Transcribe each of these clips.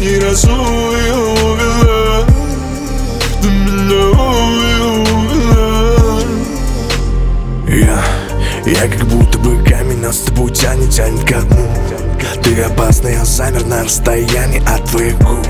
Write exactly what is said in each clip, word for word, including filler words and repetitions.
последний раз увела. Ты меня увела. Я, я как будто бы камень, нас с тобой тянет, тянет ко дну. Ты опасный, я замер на расстоянии от твоих губ.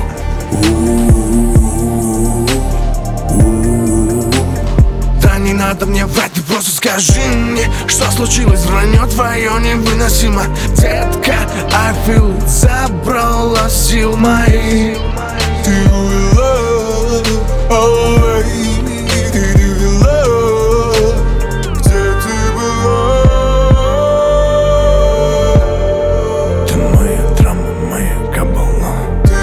Да не надо мне врать, ты просто скажи мне, что случилось, вранье твое невыносимо. Детка, I feel it, забрала сил моих. Ты увела, ой, ты увела. Где ты была? Ты моя драма, моя кабала. Ты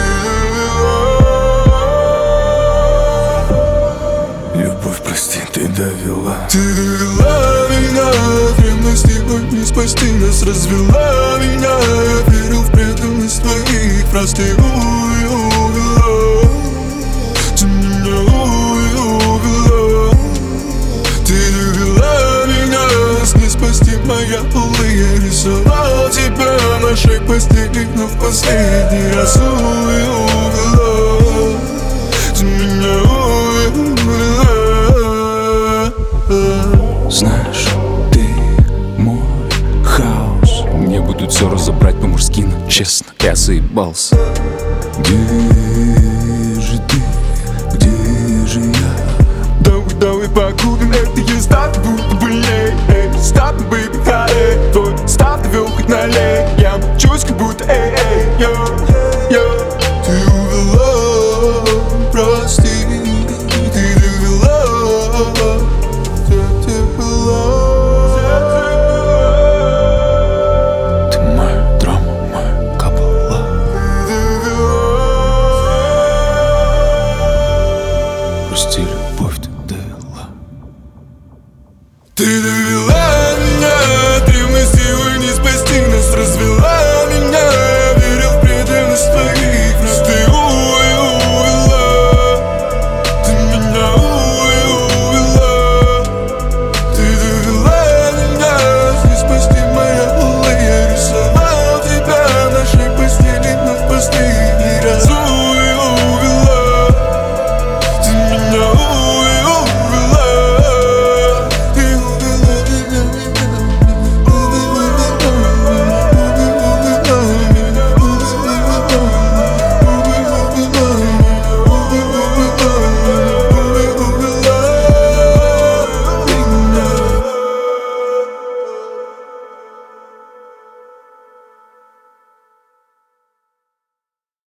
довела. Любовь, прости, ты довела. Ты довела меня, ревности не спасти нас, развела меня. Я верил в преданность твоих фраз, ты увела. Ты меня увела. Ты довела меня, не спасти моя улыбка. Я рисовал тебя в нашей постели, но в последний раз увела. Ты меня увела. Знаешь, ты мой хаос. Мне будут все разобрать по-мужски, но честно, я заебался. Где же ты, где же я? Давай, давай погубим это, езда, ты будешь